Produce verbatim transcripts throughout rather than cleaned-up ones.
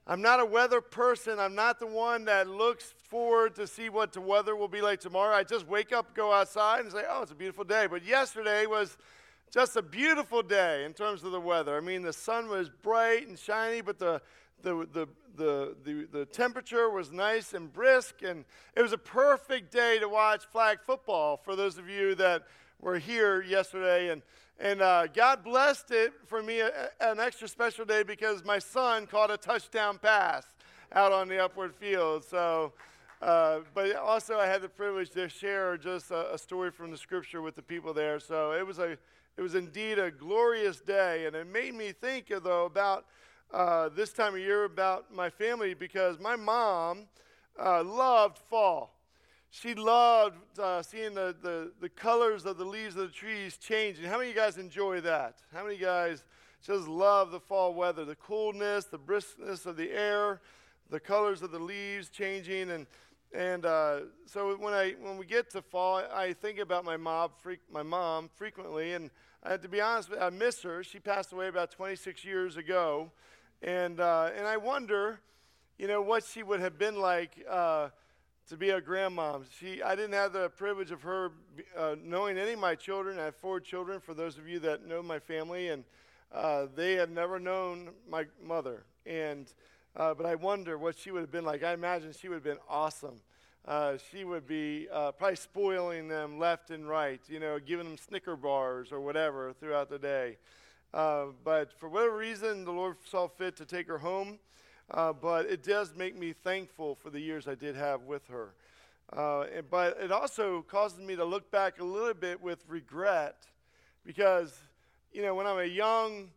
I'm not a weather person. I'm not the one that looks forward to see what the weather will be like tomorrow. I just wake up, go outside, and say, oh, it's a beautiful day. But yesterday was just a beautiful day in terms of the weather. I mean, the sun was bright and shiny, but the the the the the, the temperature was nice and brisk, and it was a perfect day to watch flag football for those of you that were here yesterday. And And uh, God blessed it for me, a, an extra special day, because my son caught a touchdown pass out on the upward field. So, uh, but also I had the privilege to share just a, a story from the scripture with the people there. So it was a, it was indeed a glorious day, and it made me think, though, about uh, this time of year, about my family, because my mom uh, loved fall. She loved uh, seeing the, the, the colors of the leaves of the trees changing. How many of you guys enjoy that? How many of you guys just love the fall weather, the coolness, the briskness of the air, the colors of the leaves changing? And and uh, so when I when we get to fall, I think about my mom, my mom frequently. And I, to be honest, I miss her. She passed away about twenty-six years ago, and uh, and I wonder, you know, what she would have been like. Uh, to be a grandmom. She, I didn't have the privilege of her uh, knowing any of my children. I have four children, for those of you that know my family, and uh, they have never known my mother. And uh, but I wonder what she would have been like. I imagine she would have been awesome. Uh, she would be uh, probably spoiling them left and right, you know, giving them Snicker bars or whatever throughout the day. Uh, but for whatever reason, the Lord saw fit to take her home. Uh, but it does make me thankful for the years I did have with her. Uh, and, but it also causes me to look back a little bit with regret, because, you know, when I'm a young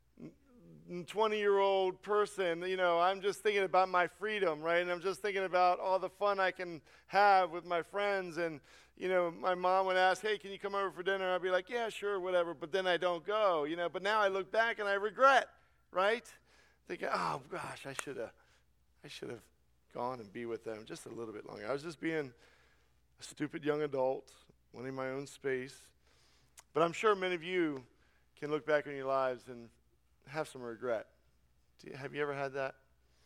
twenty-year-old person, you know, I'm just thinking about my freedom, right? And I'm just thinking about all the fun I can have with my friends. And, you know, my mom would ask, hey, can you come over for dinner? I'd be like, yeah, sure, whatever. But then I don't go, you know. But now I look back and I regret, right? Thinking, oh gosh, I should have, I should have gone and be with them just a little bit longer. I was just being a stupid young adult, wanting my own space. But I'm sure many of you can look back on your lives and have some regret. Do you, have you ever had that?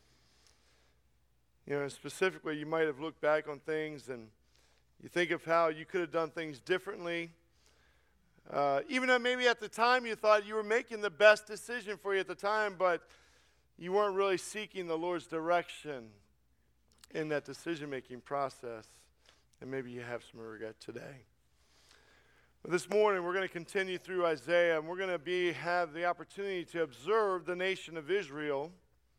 You know, specifically, you might have looked back on things and you think of how you could have done things differently. Uh, even though maybe at the time you thought you were making the best decision for you at the time, but you weren't really seeking the Lord's direction in that decision-making process, and maybe you have some regret today. But this morning, we're going to continue through Isaiah, and we're going to be have the opportunity to observe the nation of Israel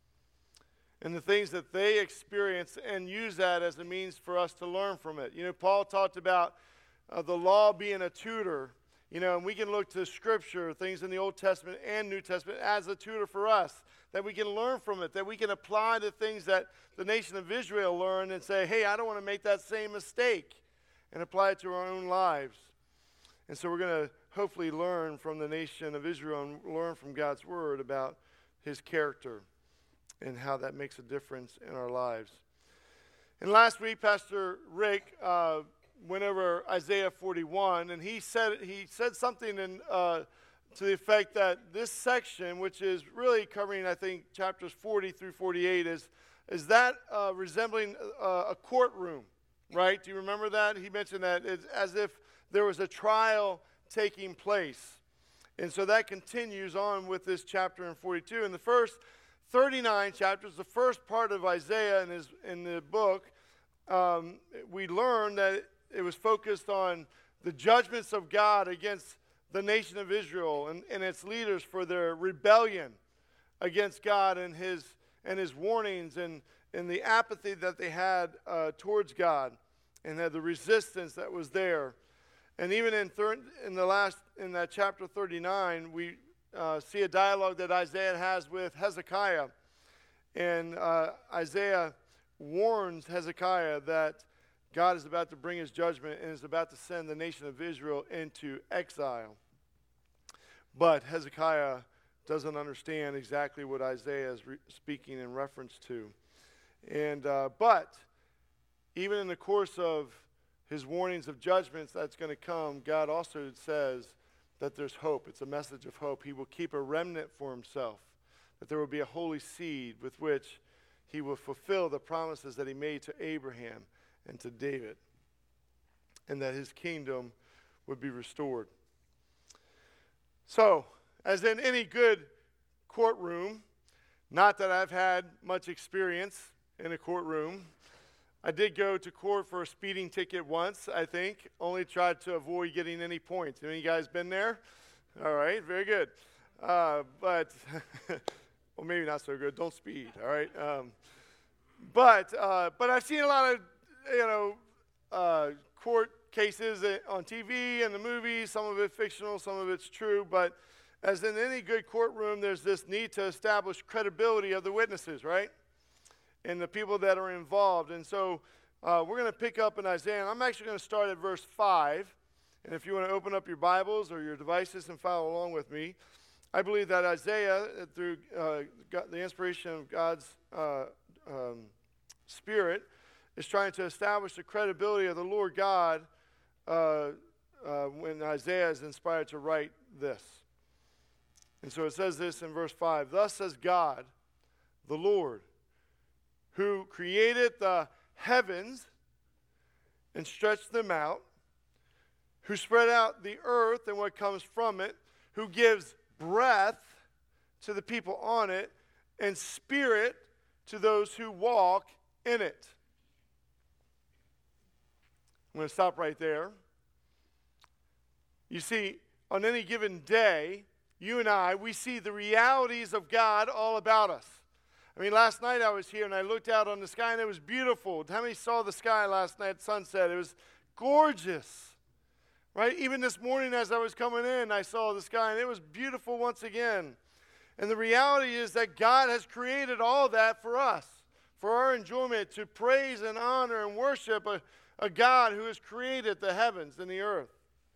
and the things that they experience, and use that as a means for us to learn from it. You know, Paul talked about uh, the law being a tutor, you know, and we can look to Scripture, things in the Old Testament and New Testament, as a tutor for us, that we can learn from it, that we can apply the things that the nation of Israel learned and say, hey, I don't want to make that same mistake, and apply it to our own lives. And so we're going to hopefully learn from the nation of Israel and learn from God's Word about His character and how that makes a difference in our lives. And last week, Pastor Rick uh, went over Isaiah forty-one, and he said he said something in uh, to the effect that this section, which is really covering, I think, chapters forty through forty-eight, is, is that uh, resembling uh, a courtroom, right? Do you remember that? He mentioned that it's as if there was a trial taking place. And so that continues on with this chapter in forty-two. In the first thirty-nine chapters, the first part of Isaiah in, his, in the book, um, we learned that it, it was focused on the judgments of God against the nation of Israel and, and its leaders for their rebellion against God and his and his warnings and, and the apathy that they had uh, towards God, and had the resistance that was there. And even in thir- in the last in that chapter thirty-nine, we uh, see a dialogue that Isaiah has with Hezekiah, and uh, Isaiah warns Hezekiah that God is about to bring his judgment and is about to send the nation of Israel into exile. But Hezekiah doesn't understand exactly what Isaiah is re- speaking in reference to. And uh, but even in the course of his warnings of judgments that's going to come, God also says that there's hope. It's a message of hope. He will keep a remnant for himself, that there will be a holy seed with which he will fulfill the promises that he made to Abraham and to David, and that his kingdom would be restored. So, as in any good courtroom, not that I've had much experience in a courtroom. I did go to court for a speeding ticket once, I think. Only tried to avoid getting any points. Any of you guys been there? All right, very good. Uh, but, well, maybe not so good. Don't speed, all right? Um, but uh, but I've seen a lot of, you know, uh, court cases on T V and the movies. Some of it fictional, some of it's true. But as in any good courtroom, there's this need to establish credibility of the witnesses, right? And the people that are involved. And so uh, we're going to pick up in Isaiah. And I'm actually going to start at verse five. And if you want to open up your Bibles or your devices and follow along with me, I believe that Isaiah, through uh, God, the inspiration of God's uh, um, Spirit, is trying to establish the credibility of the Lord God uh, uh, when Isaiah is inspired to write this. And so it says this in verse five. Thus says God, the Lord, who created the heavens and stretched them out, who spread out the earth and what comes from it, who gives breath to the people on it, and spirit to those who walk in it. I'm going to stop right there. You see, on any given day, you and I, we see the realities of God all about us. I mean, last night I was here and I looked out on the sky and it was beautiful. How many saw the sky last night at sunset? It was gorgeous. Right? Even this morning as I was coming in, I saw the sky, and it was beautiful once again. And the reality is that God has created all that for us, for our enjoyment, to praise and honor and worship a, a God who has created the heavens and the earth.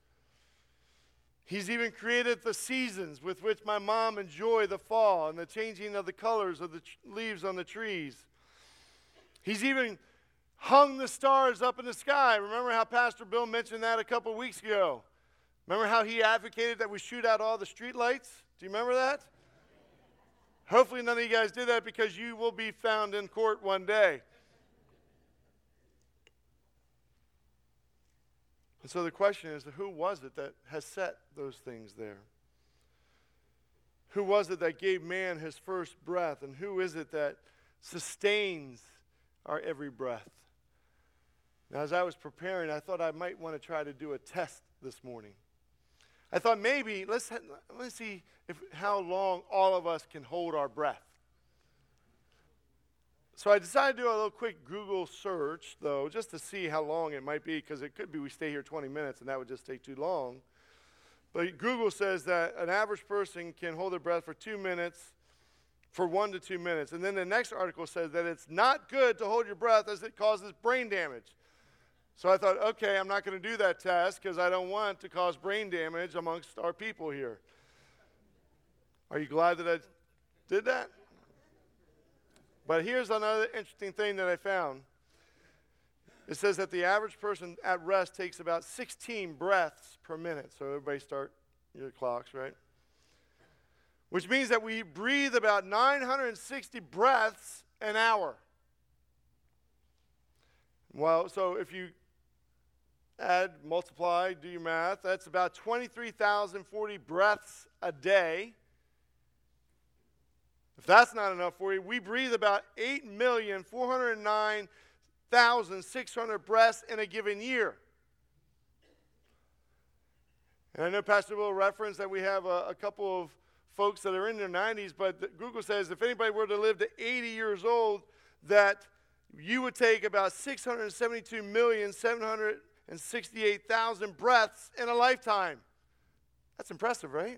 He's even created the seasons with which my mom enjoyed the fall and the changing of the colors of the tr- leaves on the trees. He's even hung the stars up in the sky. Remember how Pastor Bill mentioned that a couple weeks ago? Remember how he advocated that we shoot out all the street lights? Do you remember that? Hopefully none of you guys did that, because you will be found in court one day. And so the question is, who was it that has set those things there? Who was it that gave man his first breath? And who is it that sustains our every breath? Now, as I was preparing, I thought I might want to try to do a test this morning. I thought maybe, let's, let's see if, how long all of us can hold our breath. So I decided to do a little quick Google search, though, just to see how long it might be, because it could be we stay here twenty minutes, and that would just take too long. But Google says that an average person can hold their breath for two minutes, for one to two minutes. And then the next article says that it's not good to hold your breath as it causes brain damage. So I thought, okay, I'm not going to do that test because I don't want to cause brain damage amongst our people here. Are you glad that I did that? But here's another interesting thing that I found. It says that the average person at rest takes about sixteen breaths per minute. So everybody start your clocks, right? Which means that we breathe about nine hundred sixty breaths an hour. Well, so if you add, multiply, do your math, that's about twenty-three thousand forty breaths a day. If that's not enough for you, we breathe about eight million four hundred nine thousand six hundred breaths in a given year. And I know Pastor Will referenced that we have a, a couple of folks that are in their nineties, but the, Google says if anybody were to live to eighty years old, that you would take about six hundred seventy-two million seven hundred sixty-eight thousand breaths in a lifetime. That's impressive, right?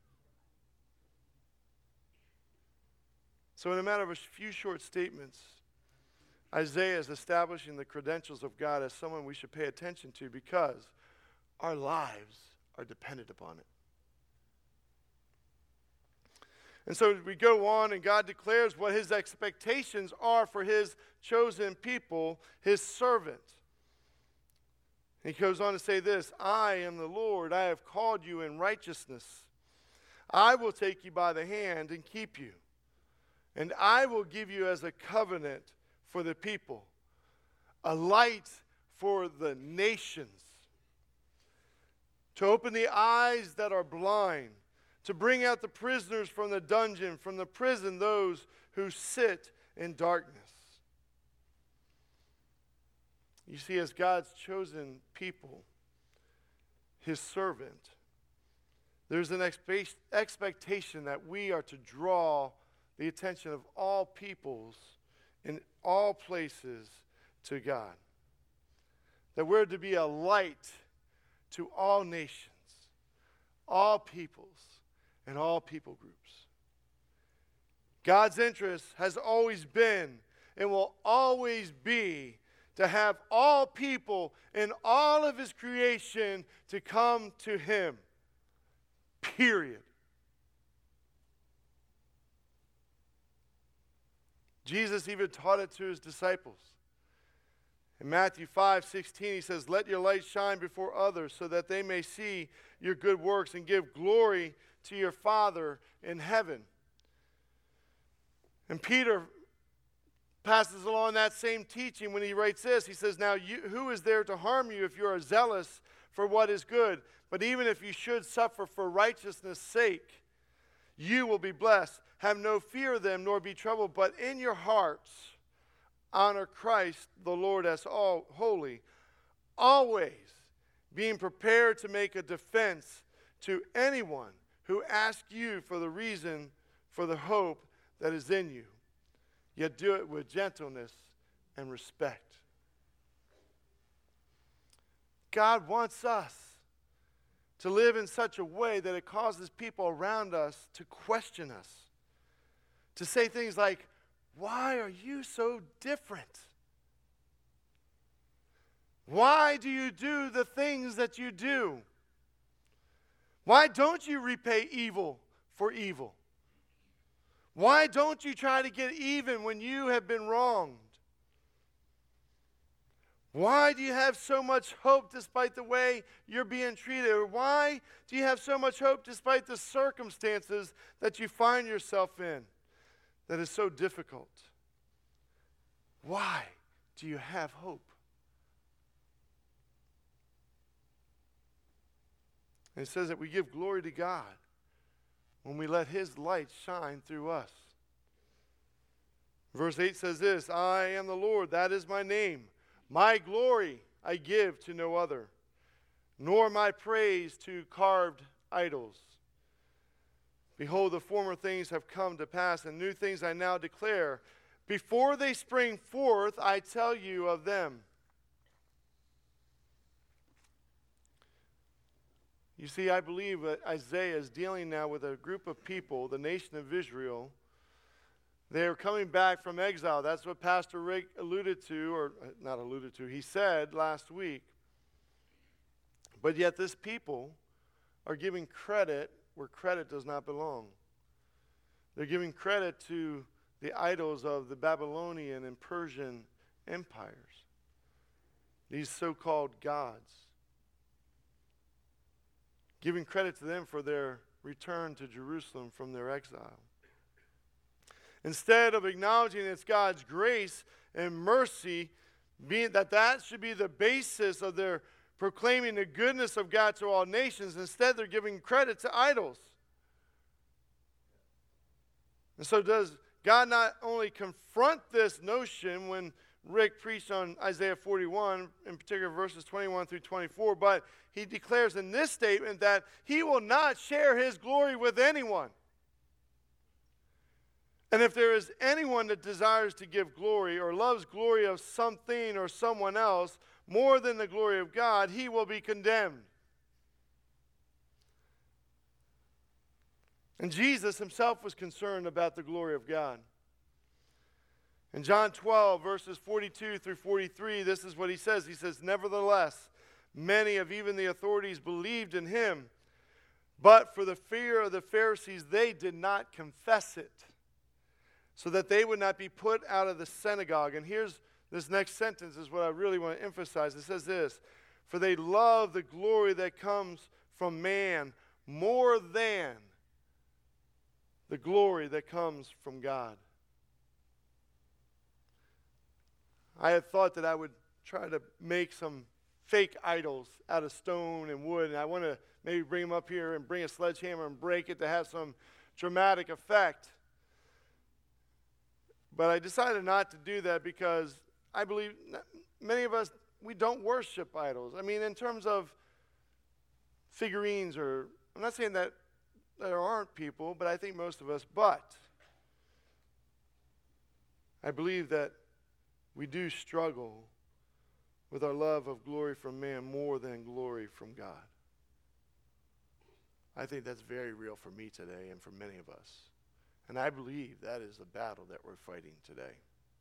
So in a matter of a few short statements, Isaiah is establishing the credentials of God as someone we should pay attention to, because our lives are dependent upon it. And so we go on, and God declares what his expectations are for his chosen people, his servant. He goes on to say this: I am the Lord, I have called you in righteousness. I will take you by the hand and keep you. And I will give you as a covenant for the people, a light for the nations, to open the eyes that are blind, to bring out the prisoners from the dungeon, from the prison those who sit in darkness. You see, as God's chosen people, his servant, there's an expe- expectation that we are to draw the attention of all peoples in all places to God. That we're to be a light to all nations, all peoples, and all people groups. God's interest has always been and will always be to have all people in all of his creation to come to him. Period. Jesus even taught it to his disciples. In Matthew five sixteen, he says, "Let your light shine before others so that they may see your good works and give glory to your Father in heaven." And Peter passes along that same teaching when he writes this. He says, "Now you, who is there to harm you if you are zealous for what is good? But even if you should suffer for righteousness' sake, you will be blessed. Have no fear of them, nor be troubled, but in your hearts honor Christ the Lord as all holy, always being prepared to make a defense to anyone who asks you for the reason for the hope that is in you. Yet do it with gentleness and respect." God wants us to live in such a way that it causes people around us to question us, to say things like, "Why are you so different? Why do you do the things that you do? Why don't you repay evil for evil? Why don't you try to get even when you have been wronged? Why do you have so much hope despite the way you're being treated? Or why do you have so much hope despite the circumstances that you find yourself in that is so difficult? Why do you have hope?" And it says that we give glory to God when we let his light shine through us. Verse eight says this, "I am the Lord, that is my name. My glory I give to no other, nor my praise to carved idols. Behold, the former things have come to pass, and new things I now declare. Before they spring forth, I tell you of them." You see, I believe that Isaiah is dealing now with a group of people, the nation of Israel. They are coming back from exile. That's what Pastor Rick alluded to, or not alluded to, he said last week. But yet this people are giving credit where credit does not belong. They're giving credit to the idols of the Babylonian and Persian empires, these so-called gods. Giving credit to them for their return to Jerusalem from their exile. Instead of acknowledging it's God's grace and mercy, being that that should be the basis of their proclaiming the goodness of God to all nations, instead they're giving credit to idols. And so does God not only confront this notion when Rick preached on Isaiah forty-one, in particular verses twenty-one through twenty-four, but he declares in this statement that he will not share his glory with anyone. And if there is anyone that desires to give glory or loves glory of something or someone else more than the glory of God, he will be condemned. And Jesus himself was concerned about the glory of God. In John twelve, verses forty-two through forty-three, this is what he says. He says, "Nevertheless, many of even the authorities believed in him, but for the fear of the Pharisees, they did not confess it, so that they would not be put out of the synagogue." And here's this next sentence is what I really want to emphasize. It says this, "For they love the glory that comes from man more than the glory that comes from God." I had thought that I would try to make some fake idols out of stone and wood, and I want to maybe bring them up here and bring a sledgehammer and break it to have some dramatic effect. But I decided not to do that because I believe many of us, we don't worship idols. I mean, in terms of figurines, or I'm not saying that there aren't people, but I think most of us, but I believe that we do struggle with our love of glory from man more than glory from God. I think that's very real for me today and for many of us. And I believe that is the battle that we're fighting today.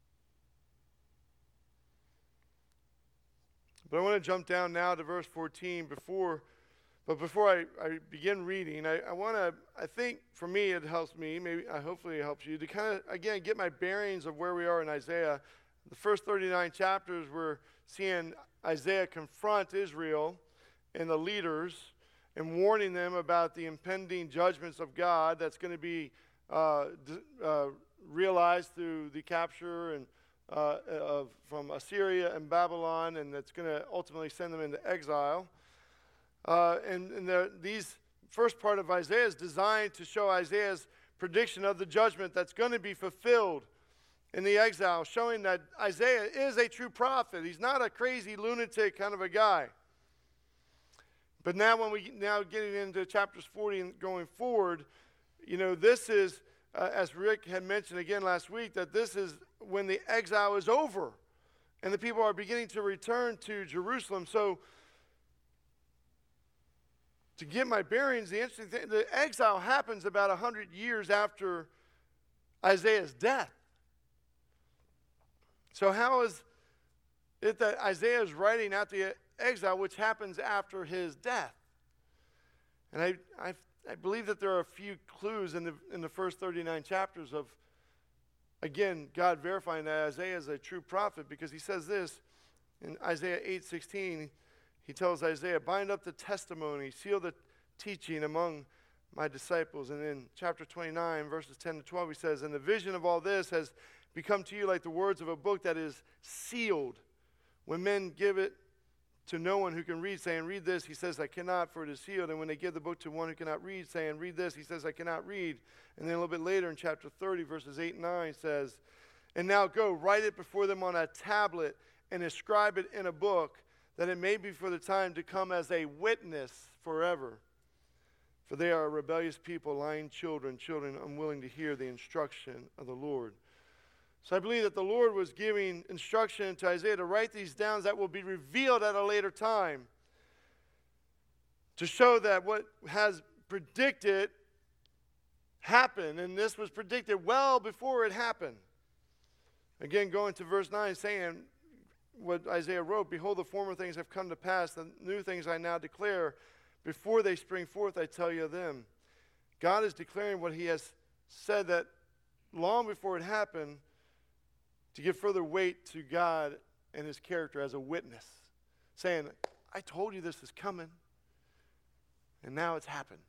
But I want to jump down now to verse fourteen. Before, but before I, I begin reading, I, I want to, I think for me it helps me, maybe uh, hopefully it helps you, to kind of, again, get my bearings of where we are in Isaiah. The first thirty-nine chapters, we're seeing Isaiah confront Israel and the leaders and warning them about the impending judgments of God that's going to be uh, d- uh, realized through the capture and uh, of from Assyria and Babylon, and that's going to ultimately send them into exile. Uh, and and the, these first part of Isaiah is designed to show Isaiah's prediction of the judgment that's going to be fulfilled in the exile, showing that Isaiah is a true prophet. He's not a crazy lunatic kind of a guy. But now when we now getting into chapters forty and going forward, you know, this is, uh, as Rick had mentioned again last week, that this is when the exile is over and the people are beginning to return to Jerusalem. So to get my bearings, the interesting thing, the exile happens about one hundred years after Isaiah's death. So how is it that Isaiah is writing out the exile, which happens after his death? And I, I, I believe that there are a few clues in the in the first thirty-nine chapters of, again, God verifying that Isaiah is a true prophet, because he says this in Isaiah eight sixteen. He tells Isaiah, bind up the testimony, seal the teaching among my disciples. And in chapter twenty-nine, verses ten to twelve, he says, and the vision of all this has become to you like the words of a book that is sealed. When men give it to no one who can read, saying, read this, he says, I cannot, for it is sealed. And when they give the book to one who cannot read, saying, read this, he says, I cannot read. And then a little bit later in chapter thirty, verses eight and nine says, and now go, write it before them on a tablet and inscribe it in a book, that it may be for the time to come as a witness forever. For they are a rebellious people, lying children, children unwilling to hear the instruction of the Lord. So I believe that the Lord was giving instruction to Isaiah to write these down that will be revealed at a later time, to show that what has predicted happened, and this was predicted well before it happened. Again, going to verse nine, saying what Isaiah wrote, behold, the former things have come to pass, the new things I now declare. Before they spring forth, I tell you them. God is declaring what he has said that long before it happened, to give further weight to God and his character as a witness, saying, I told you this is coming, and now it's happened.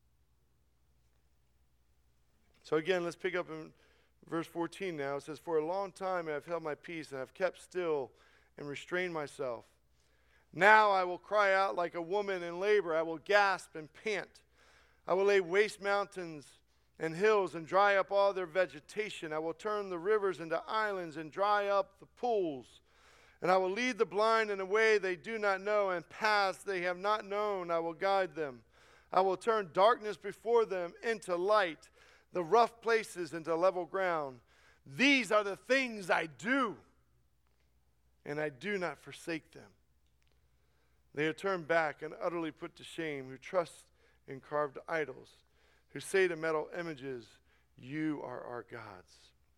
So again, let's pick up in verse fourteen now. It says, for a long time I have held my peace and have kept still and restrained myself. Now I will cry out like a woman in labor. I will gasp and pant. I will lay waste mountains and hills and dry up all their vegetation. I will turn the rivers into islands and dry up the pools. And I will lead the blind in a way they do not know, and paths they have not known I will guide them. I will turn darkness before them into light, the rough places into level ground. These are the things I do, and I do not forsake them. They are turned back and utterly put to shame, who trust in carved idols, who say to metal images, you are our gods.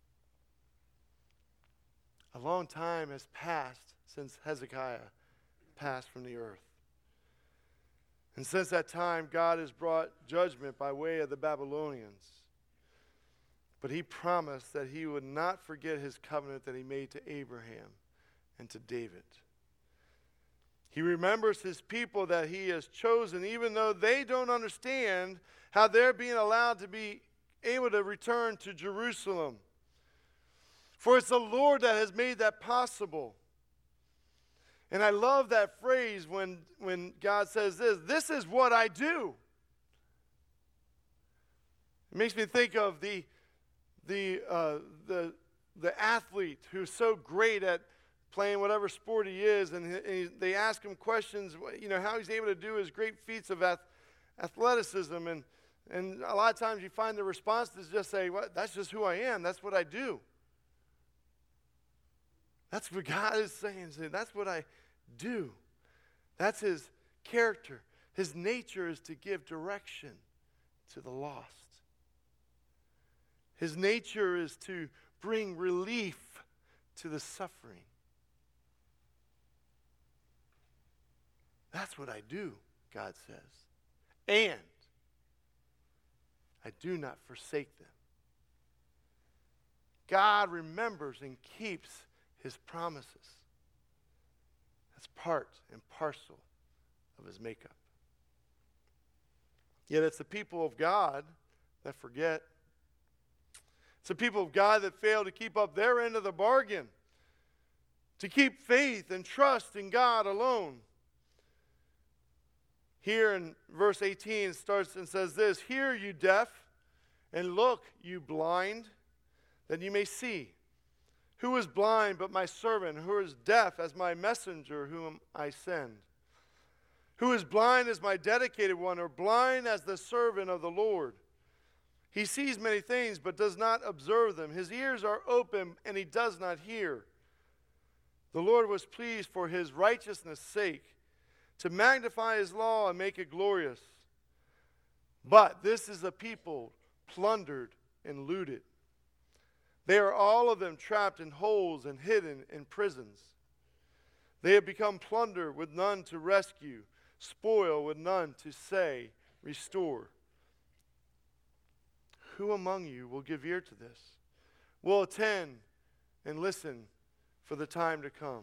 A long time has passed since Hezekiah passed from the earth. And since that time, God has brought judgment by way of the Babylonians. But he promised that he would not forget his covenant that he made to Abraham and to David. He remembers his people that he has chosen, even though they don't understand how they're being allowed to be able to return to Jerusalem. For it's the Lord that has made that possible. And I love that phrase when, when God says this, this is what I do. It makes me think of the, the, uh, the, the athlete who's so great at playing whatever sport he is, and, he, and he, they ask him questions, you know, how he's able to do his great feats of ath- athleticism. And, and a lot of times you find the response is just say, well, that's just who I am. That's what I do. That's what God is saying. That's what I do. That's his character. His nature is to give direction to the lost. His nature is to bring relief to the suffering. That's what I do, God says. And I do not forsake them. God remembers and keeps his promises. That's part and parcel of his makeup. Yet it's the people of God that forget. It's the people of God that fail to keep up their end of the bargain, to keep faith and trust in God alone. Here in verse eighteen, it starts and says this, hear, you deaf, and look, you blind, that you may see. Who is blind but my servant? Who is deaf as my messenger whom I send? Who is blind as my dedicated one, or blind as the servant of the Lord? He sees many things but does not observe them. His ears are open and he does not hear. The Lord was pleased for his righteousness' sake to magnify his law and make it glorious. But this is a people plundered and looted. They are all of them trapped in holes and hidden in prisons. They have become plunder with none to rescue, spoil with none to say, restore. Who among you will give ear to this? Will attend and listen for the time to come?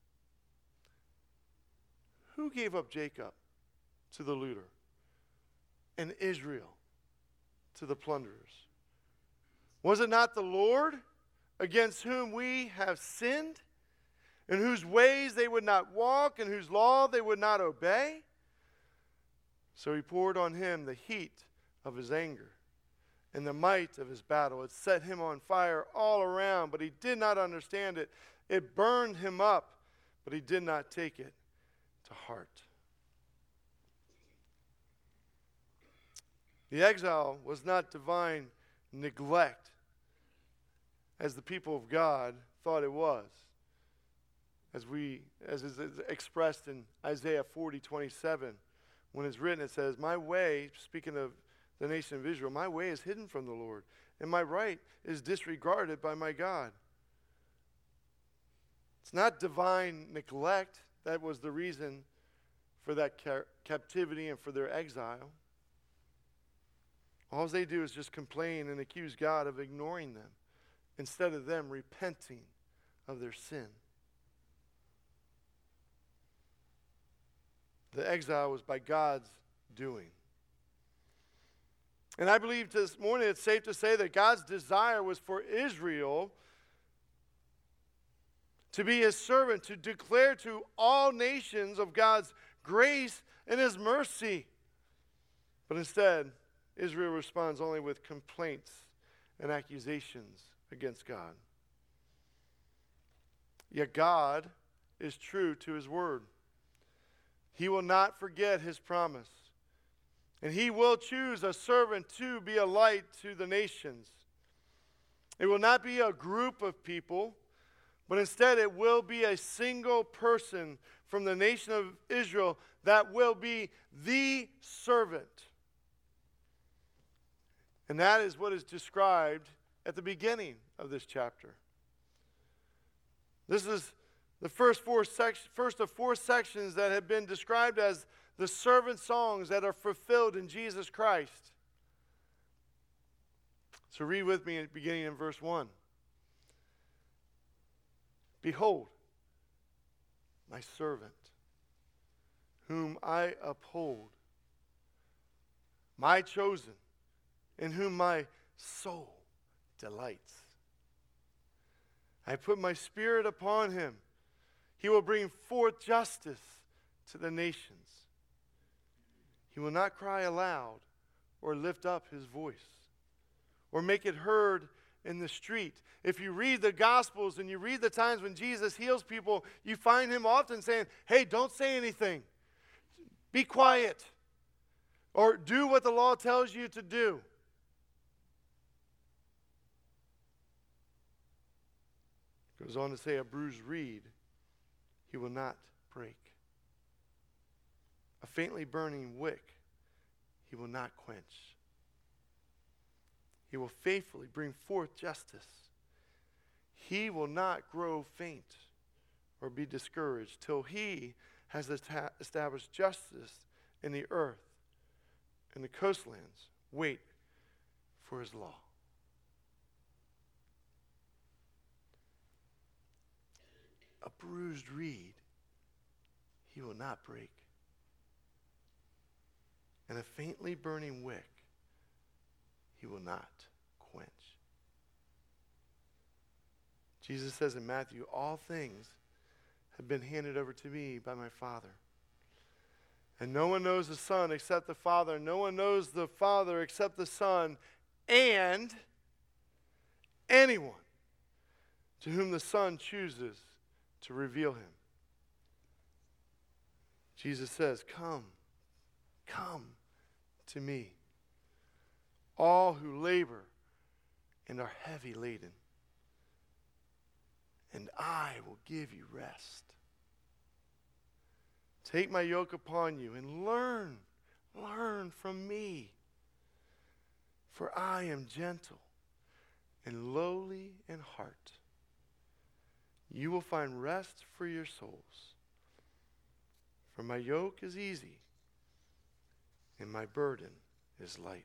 Who gave up Jacob to the looter and Israel to the plunderers? Was it not the Lord against whom we have sinned, in whose ways they would not walk, in whose law they would not obey? So he poured on him the heat of his anger and the might of his battle. It set him on fire all around, but he did not understand it. It burned him up, but he did not take it to heart. The exile was not divine neglect, as the people of God thought it was, as we as is expressed in Isaiah forty twenty-seven, when it's written, it says, my way, speaking of the nation of Israel, my way is hidden from the Lord, and my right is disregarded by my God. It's not divine neglect that was the reason for that ca- captivity and for their exile. All they do is just complain and accuse God of ignoring them, instead of them repenting of their sin. The exile was by God's doing. And I believe this morning it's safe to say that God's desire was for Israel to be his servant, to declare to all nations of God's grace and his mercy. But instead, Israel responds only with complaints and accusations against God. Yet God is true to his word. He will not forget his promise. And he will choose a servant to be a light to the nations. It will not be a group of people, but instead it will be a single person from the nation of Israel that will be the servant. And that is what is described at the beginning of this chapter. This is the first four sec- first of four sections that have been described as the servant songs that are fulfilled in Jesus Christ. So read with me at beginning in verse one. Behold, my servant, whom I uphold, my chosen, in whom my soul delights. I put my Spirit upon him. He will bring forth justice to the nations. He will not cry aloud or lift up his voice or make it heard in the street. If you read the Gospels and you read the times when Jesus heals people, you find him often saying, hey, don't say anything. Be quiet. Or do what the law tells you to do. Goes on to say, a bruised reed he will not break. A faintly burning wick he will not quench. He will faithfully bring forth justice. He will not grow faint or be discouraged till he has esta- established justice in the earth, and the coastlands wait for his law. A bruised reed he will not break, and a faintly burning wick he will not quench. Jesus says in Matthew, all things have been handed over to me by my Father. And no one knows the Son except the Father. No one knows the Father except the Son, and anyone to whom the Son chooses to reveal him. Jesus says, come, come to me, all who labor and are heavy laden, and I will give you rest. Take my yoke upon you and learn, learn from me. For I am gentle and lowly in heart. You will find rest for your souls. For my yoke is easy and my burden is light.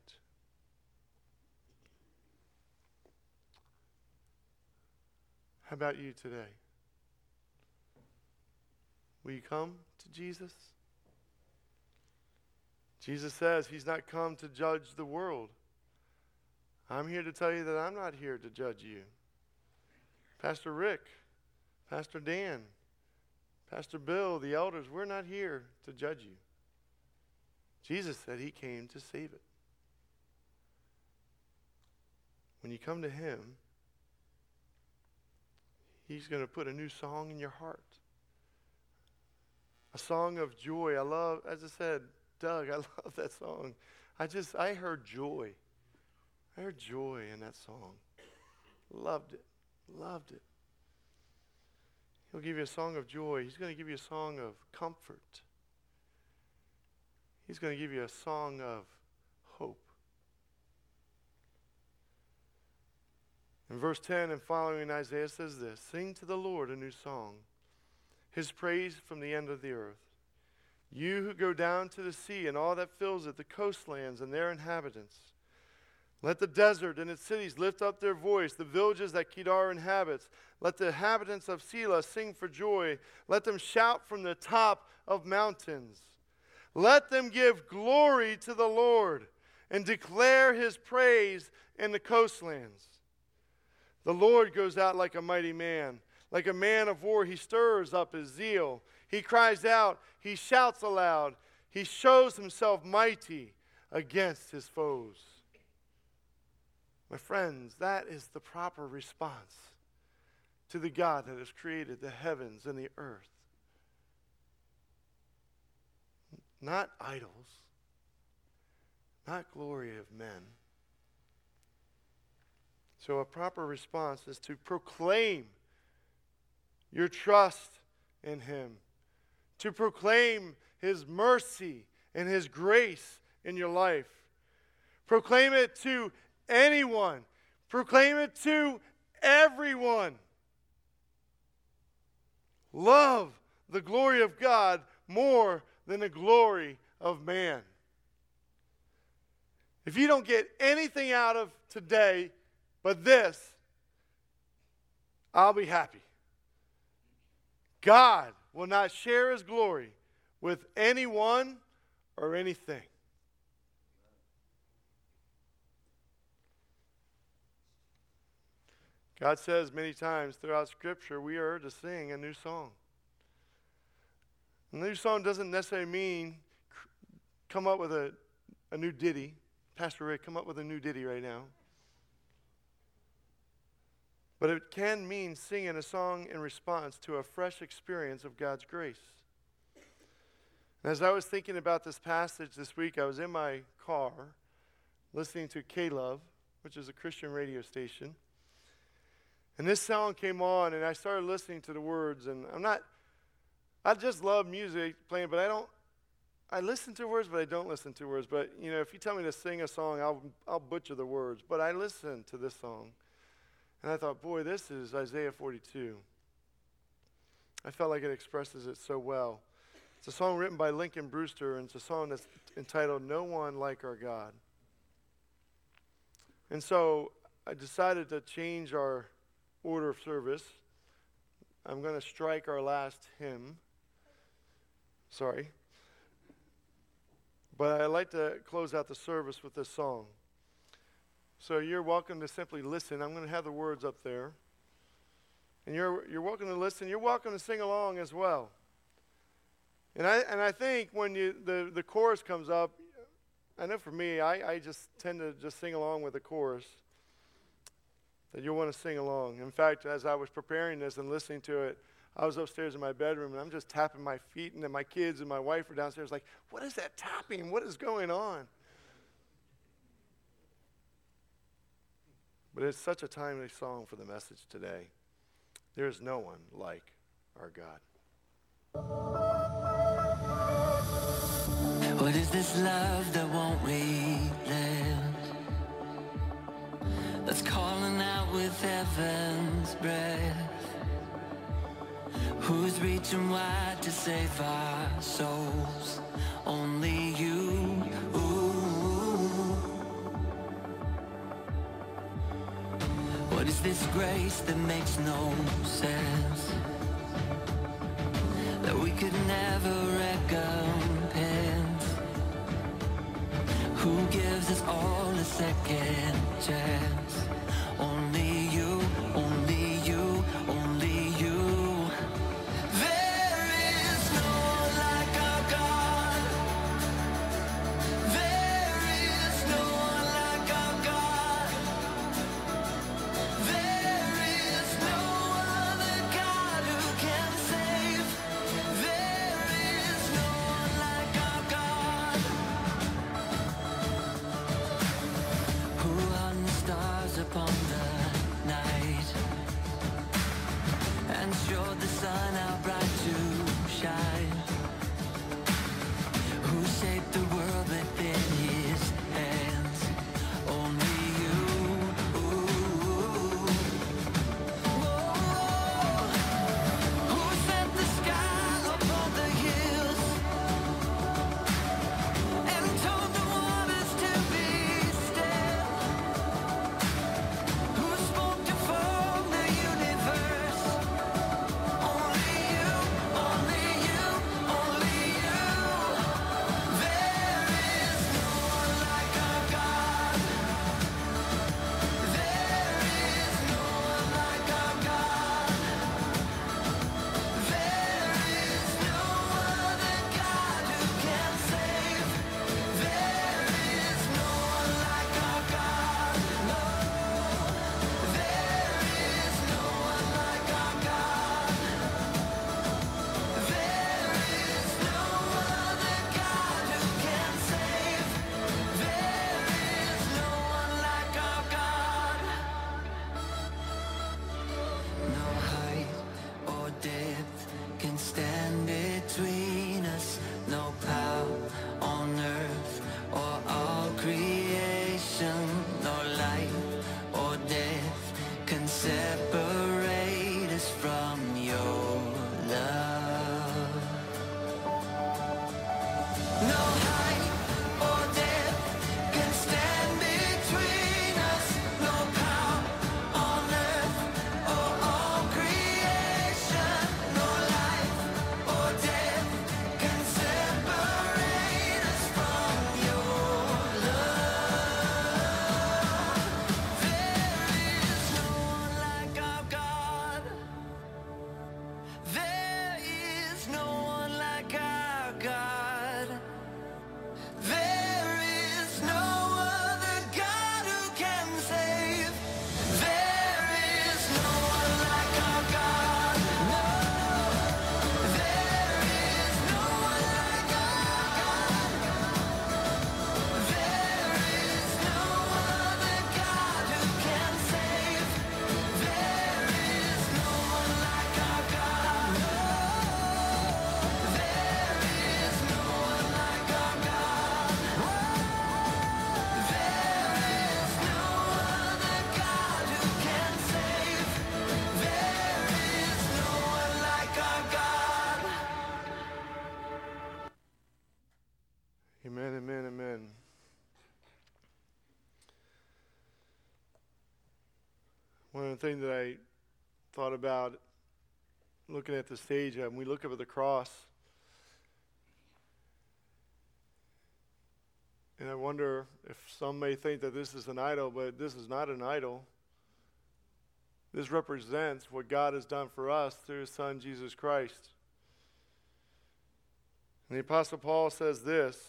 How about you today? Will you come to Jesus? Jesus says he's not come to judge the world. I'm here to tell you that I'm not here to judge you. Pastor Rick, Pastor Dan, Pastor Bill, the elders, we're not here to judge you. Jesus said he came to save it. When you come to him, he's going to put a new song in your heart. A song of joy. I love, as I said, Doug, I love that song. I just, I heard joy. I heard joy in that song. Loved it. Loved it. He'll give you a song of joy. He's going to give you a song of comfort. He's going to give you a song of hope. In verse ten and following, Isaiah says this, sing to the Lord a new song, his praise from the end of the earth. You who go down to the sea and all that fills it, the coastlands and their inhabitants. Let the desert and its cities lift up their voice, the villages that Kedar inhabits. Let the inhabitants of Selah sing for joy. Let them shout from the top of mountains. Let them give glory to the Lord and declare his praise in the coastlands. The Lord goes out like a mighty man. Like a man of war, he stirs up his zeal. He cries out. He shouts aloud. He shows himself mighty against his foes. My friends, that is the proper response to the God that has created the heavens and the earth. Not idols, not glory of men. So a proper response is to proclaim your trust in him, to proclaim his mercy and his grace in your life. Proclaim it to anyone. Proclaim it to everyone. Love the glory of God more than the glory of man. If you don't get anything out of today but this, I'll be happy. God will not share his glory with anyone or anything. God says many times throughout Scripture we are to sing a new song. A new song doesn't necessarily mean come up with a, a new ditty. Pastor Rick, come up with a new ditty right now. But it can mean singing a song in response to a fresh experience of God's grace. And as I was thinking about this passage this week, I was in my car listening to K-Love, which is a Christian radio station. And this song came on, and I started listening to the words. And I'm not, I just love music playing, but I don't, I listen to words, but I don't listen to words. But, you know, if you tell me to sing a song, I'll, I'll butcher the words. But I listened to this song, and I thought, boy, this is Isaiah forty-two. I felt like it expresses it so well. It's a song written by Lincoln Brewster, and it's a song that's entitled, No One Like Our God. And so I decided to change our order of service. I'm going to strike our last hymn. Sorry. But I'd like to close out the service with this song. So you're welcome to simply listen. I'm going to have the words up there. And you're you're welcome to listen. You're welcome to sing along as well. And I and I think when you the, the chorus comes up, I know for me, I, I just tend to just sing along with the chorus. That you'll want to sing along. In fact, as I was preparing this and listening to it, I was upstairs in my bedroom, and I'm just tapping my feet, and then my kids and my wife are downstairs like, what is that tapping? What is going on? But it's such a timely song for the message today. There is no one like our God. What is this love that won't relent? That's calling out with heaven's breath. Who's reaching wide to save our souls? Only you. Ooh. What is this grace that makes no sense? That we could never recompense. Who gives us all a second chance? Only you, only you, only you. There is no one like our God. There is no one like our God. There is no other God who can save. There is no one like our God. Who hung the stars upon the night and showed the sun how bright to shine? Who shaped the world within his hands? Only you. Ooh. Whoa. Who set the sky above the hills and told the waters to be still? Who spoke to form the universe? Only you, only you, only you. There One thing that I thought about looking at the stage, and we look up at the cross, and I wonder if some may think that this is an idol, but this is not an idol. This represents what God has done for us through his Son, Jesus Christ. And the Apostle Paul says this,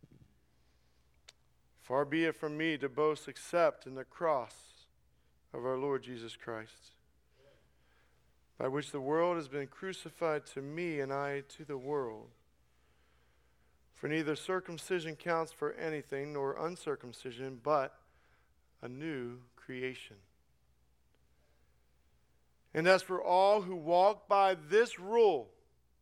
"Far be it from me to boast except in the cross of our Lord Jesus Christ, by which the world has been crucified to me and I to the world. For neither circumcision counts for anything, nor uncircumcision, but a new creation. And as for all who walk by this rule,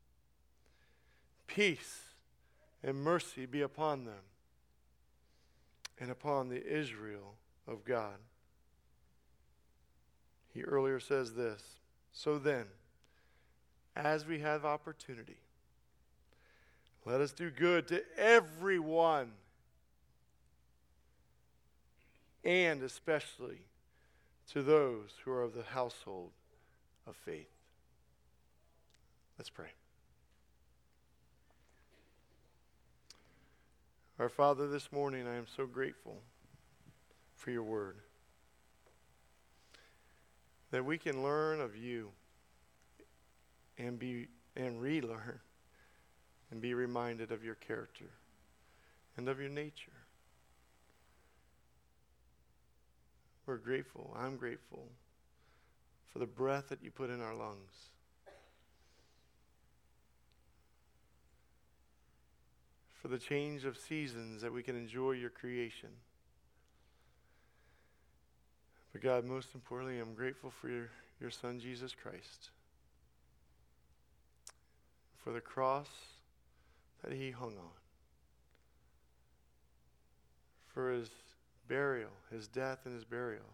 peace and mercy be upon them and upon the Israel of God." He earlier says this, "So then, as we have opportunity, let us do good to everyone, and especially to those who are of the household of faith." Let's pray. Our Father, this morning I am so grateful for your word, that we can learn of you and be and relearn and be reminded of your character and of your nature. We're grateful. I'm grateful for the breath that you put in our lungs, for the change of seasons that we can enjoy your creation. But God, most importantly, I'm grateful for your, your Son, Jesus Christ, for the cross that he hung on, for his burial, his death and his burial,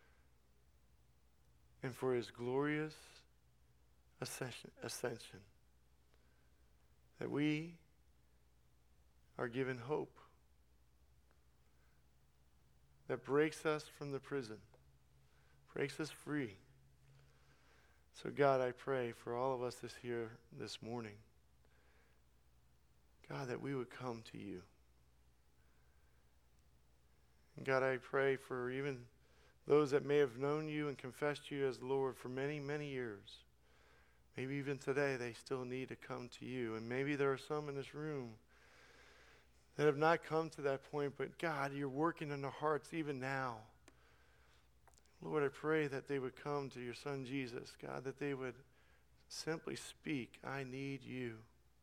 and for his glorious ascension, ascension, that we are given hope that breaks us from the prison, breaks us free. So God, I pray for all of us this here this morning, God, that we would come to you. And God, I pray for even those that may have known you and confessed you as Lord for many, many years. Maybe even today they still need to come to you. And maybe there are some in this room that have not come to that point, but God, you're working in their hearts even now. Lord, I pray that they would come to your Son Jesus, God, that they would simply speak, "I need you."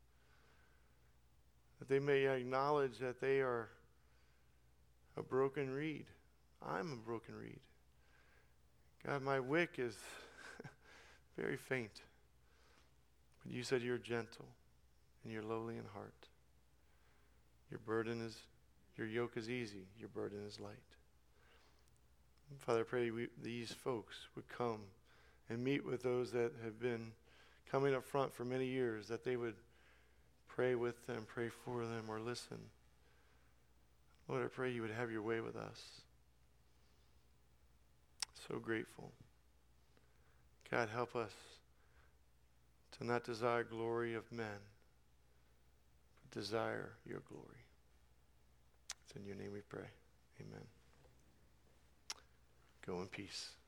That they may acknowledge that they are a broken reed. I'm a broken reed. God, my wick is very faint. But you said you're gentle and you're lowly in heart. Your burden is, your yoke is easy. Your burden is light. And Father, I pray we, these folks would come and meet with those that have been coming up front for many years, that they would pray with them, pray for them, or listen. Lord, I pray you would have your way with us. So grateful. God, help us to not desire glory of men, but desire your glory. It's in your name we pray. Amen. Go in peace.